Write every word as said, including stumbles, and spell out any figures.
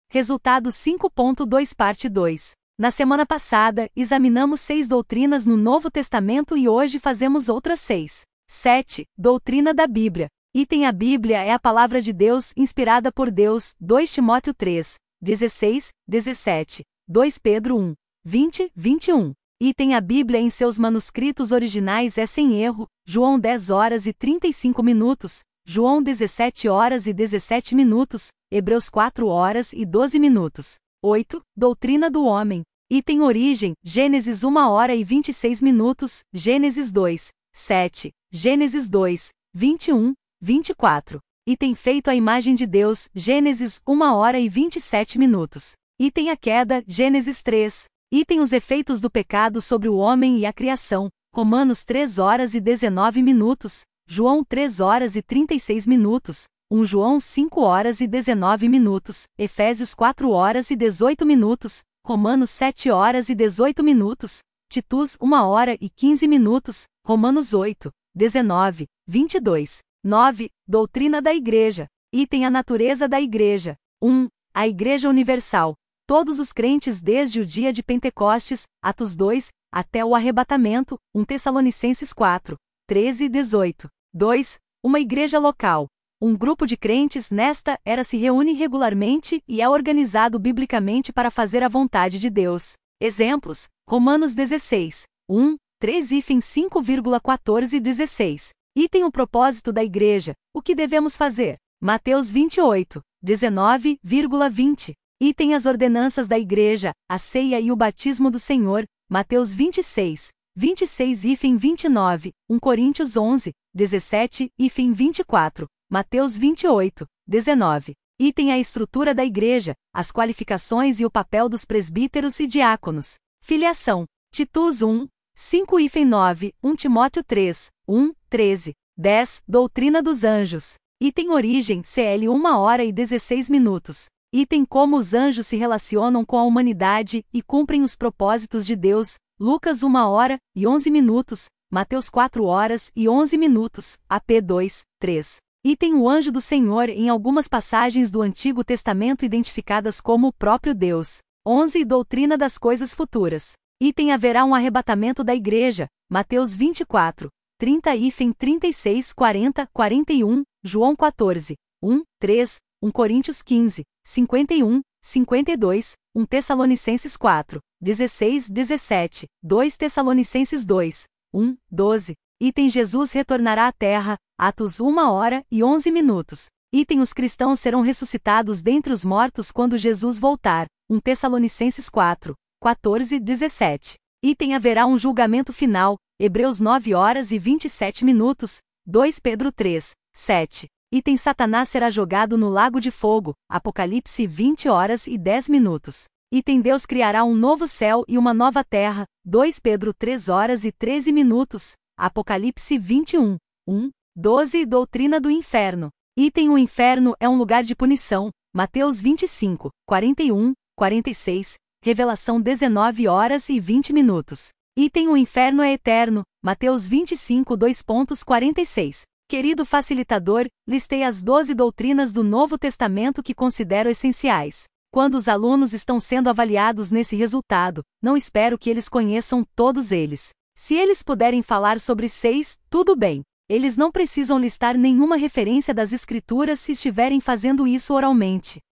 Resultado cinco ponto dois Parte dois. Na semana passada, examinamos seis doutrinas no Novo Testamento e hoje fazemos outras seis. sete. Doutrina da Bíblia. Item: a Bíblia é a palavra de Deus, inspirada por Deus, dois Timóteo três, dezesseis, dezessete, dois Pedro um, vinte, vinte e um. Item: a Bíblia em seus manuscritos originais é sem erro, João dez horas e trinta e cinco minutos, João dezessete horas e dezessete minutos, Hebreus quatro horas e doze minutos. oito. Doutrina do homem. Item: origem, Gênesis uma hora e vinte e seis minutos, Gênesis dois, sete, Gênesis dois, vinte e um, vinte e quatro. Item: feito à imagem de Deus, Gênesis uma hora e vinte e sete minutos. Item: a queda, Gênesis três. Item: os efeitos do pecado sobre o homem e a criação, Romanos três horas e dezenove minutos, João três horas e trinta e seis minutos, um João cinco horas e dezenove minutos, Efésios quatro horas e dezoito minutos, Romanos sete horas e dezoito minutos, Titus uma hora e quinze minutos, Romanos oito, dezenove, vinte e dois. nove. Doutrina da Igreja. Item: a natureza da Igreja. um. A Igreja Universal. Todos os crentes desde o dia de Pentecostes, Atos dois, até o arrebatamento, um Tessalonicenses quatro, treze e dezoito. dois. Uma igreja local. Um grupo de crentes nesta era se reúne regularmente e é organizado biblicamente para fazer a vontade de Deus. Exemplos: Romanos dezesseis, um, três e cinco, quatorze e dezesseis. Item: o propósito da igreja. O que devemos fazer? Mateus vinte e oito, dezenove, vinte. Item: as ordenanças da igreja, a ceia e o batismo do Senhor. Mateus vinte e seis, vinte e seis e vinte e nove, um Coríntios onze, dezessete e vinte e quatro. Mateus vinte e oito, dezenove. Item: a estrutura da igreja, as qualificações e o papel dos presbíteros e diáconos. Filiação. Titus um, cinco e nove, um Timóteo três, um, treze. dez. Doutrina dos anjos. Item: origem, C L uma hora e dezesseis minutos. Item: como os anjos se relacionam com a humanidade e cumprem os propósitos de Deus, Lucas uma hora e onze minutos, Mateus quatro horas e onze minutos, A P dois, três. Item: o anjo do Senhor em algumas passagens do Antigo Testamento identificadas como o próprio Deus. onze. Doutrina das coisas futuras. Item: haverá um arrebatamento da igreja, Mateus vinte e quatro, trinta e trinta e seis, quarenta, quarenta e um, João quatorze, um, três, um Coríntios quinze, cinquenta e um, cinquenta e dois, um Tessalonicenses quatro, dezesseis, dezessete, dois Tessalonicenses dois, um, doze. Item: Jesus retornará à terra, Atos uma hora e onze minutos. Item: os cristãos serão ressuscitados dentre os mortos quando Jesus voltar, um Tessalonicenses quatro, quatorze, dezessete. Item: haverá um julgamento final, Hebreus nove horas e vinte e sete minutos, dois Pedro três, sete. Item: Satanás será jogado no lago de fogo, Apocalipse vinte horas e dez minutos. Item: Deus criará um novo céu e uma nova terra, dois Pedro três horas e treze minutos, Apocalipse vinte e um, um, doze. Doutrina do inferno. Item: o inferno é um lugar de punição, Mateus vinte e cinco, quarenta e um, quarenta e seis, Revelação dezenove horas e vinte minutos. Item: o inferno é eterno, Mateus vinte e cinco, dois pontos quarenta e seis. Querido facilitador, listei as doze doutrinas do Novo Testamento que considero essenciais. Quando os alunos estão sendo avaliados nesse resultado, não espero que eles conheçam todos eles. Se eles puderem falar sobre seis, tudo bem. Eles não precisam listar nenhuma referência das Escrituras se estiverem fazendo isso oralmente.